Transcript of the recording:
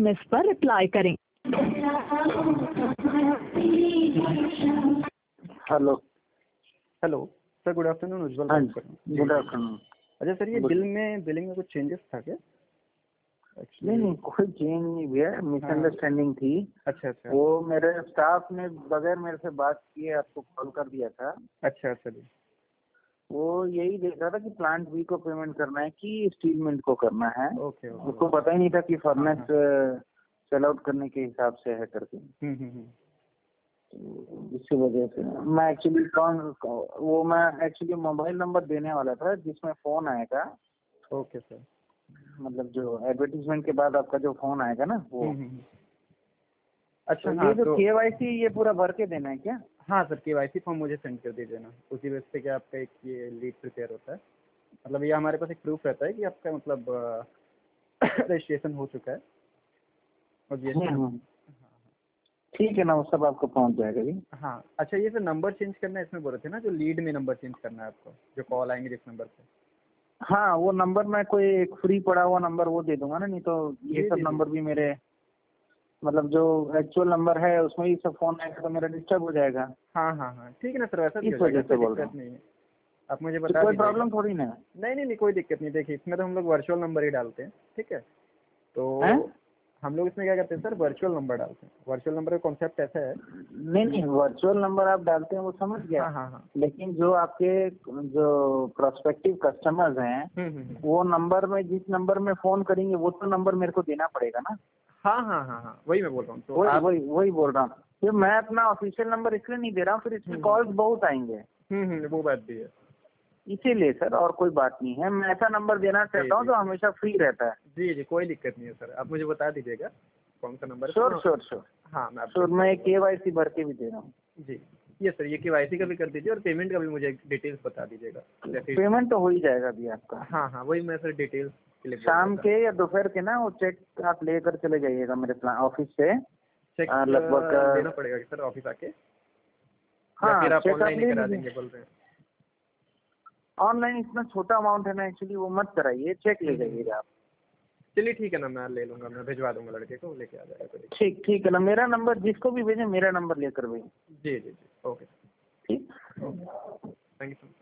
SMS पर reply करें। Hello. Hello sir, good afternoon. Ujjwal हाँ बात कर रहा हूँ। Good afternoon. अच्छा सर, ये बिलिंग में कुछ चेंजेस था क्या? नहीं कोई चेंज नहीं हुआ, मिसअंडरस्टैंडिंग थी। अच्छा। वो मेरे स्टाफ ने बगैर मेरे से बात किए आपको कॉल कर दिया था। अच्छा जी। वो यही देख रहा था कि प्लांट बी को पेमेंट करना है कि स्टील मिल को करना है। ओके। उसको पता ही नहीं था कि फर्नेस सेल आउट करने के हिसाब से है करके। इसी वजह से मैं एक्चुअली मोबाइल नंबर देने वाला था जिसमें फोन आएगा। Okay sir. मतलब जो एडवर्टीजमेंट के बाद आपका जो फोन आएगा ना वो। अच्छा। तो ये जो KYC ये पूरा भर के देना है क्या? हाँ सर, KYC फॉर्म मुझे सेंड कर दीजिए ना। उसी बेस पे क्या आपका एक ये लीड प्रिपेयर होता है। मतलब ये हमारे पास एक प्रूफ रहता है कि आपका मतलब रजिस्ट्रेशन हो चुका है। और ठीक है ना, वो सब आपको पहुंच जाएगा जी। हाँ। अच्छा, ये जो नंबर चेंज करना है इसमें बोल रहे थे ना, जो लीड में नंबर चेंज करना है आपको, जो कॉल आएंगे जिस नंबर पे। हाँ वो नंबर मैं कोई एक फ्री पड़ा हुआ नंबर वो दे दूंगा ना, नहीं तो ये सब नंबर भी मेरे मतलब जो एक्चुअल नंबर है उसमें ही सब फोन आएगा तो मेरा डिस्टर्ब हो जाएगा। हाँ ठीक है ना सर, वैसा भी हो इस वजह जाएगा, से कोई बोल रहा दिक्कत हूँ। नहीं है। आप मुझे तो बता कोई दीजिएगा। प्रॉब्लम थोड़ी ना है। नहीं कोई दिक्कत नहीं। देखिए, इसमें तो हम लोग वर्चुअल नंबर ही डालते हैं, ठीक है। तो हम लोग इसमें क्या करते हैं सर, वर्चुअल नंबर डालते हैं। वर्चुअल नंबर का कॉन्सेप्ट ऐसा है। नहीं वर्चुअल नंबर आप डालते हैं वो समझ गया। हाँ। लेकिन जो आपके जो प्रोस्पेक्टिव कस्टमर्स हैं वो नंबर में जिस नंबर में फोन करेंगे वो तो नंबर मेरे को देना पड़ेगा ना। हाँ, वही मैं बोल रहा हूँ। तो वही बोल रहा हूँ। फिर मैं अपना ऑफिशियल नंबर इसलिए नहीं दे रहा हूँ, फिर इसमें कॉल्स बहुत आएंगे। वो बात भी है। इसीलिए सर, और कोई बात नहीं है। मैं ऐसा नंबर देना चाहता हूँ जो हमेशा फ्री रहता है। जी कोई दिक्कत नहीं है सर, आप मुझे बता दीजिएगा कौन सा नंबर है। श्योर। हाँ मैं KYC भर के भी दे रहा हूँ जी। ये सर, ये KYC का भी कर दीजिए और पेमेंट का भी मुझे डिटेल्स बता दीजिएगा। पेमेंट तो हो ही जाएगा अभी आपका। हाँ, वही मैं सर डिटेल्स के लिए शाम के या दोपहर के ना वो चेक आप लेकर चले जाइएगा मेरे ऑफिस से। चेक लगभग देना पड़ेगा सर ऑफिस आके? हाँ, या फिर आप चेक ऑनलाइन ही ले करा लीजिए। देंगे बोल रहे हैं? ऑनलाइन इतना छोटा अमाउंट है ना एक्चुअली, वो मत कराइए, चेक ले जाइएगा आप। चलिए ठीक है ना, मैं ले लूँगा, मैं भिजवा दूँगा, लड़के को लेके आ जाएगा। ठीक है ना, मेरा नंबर जिसको भी भेजें मेरा नंबर लेकर भेजें। जी ओके। ठीक। Thank you sir.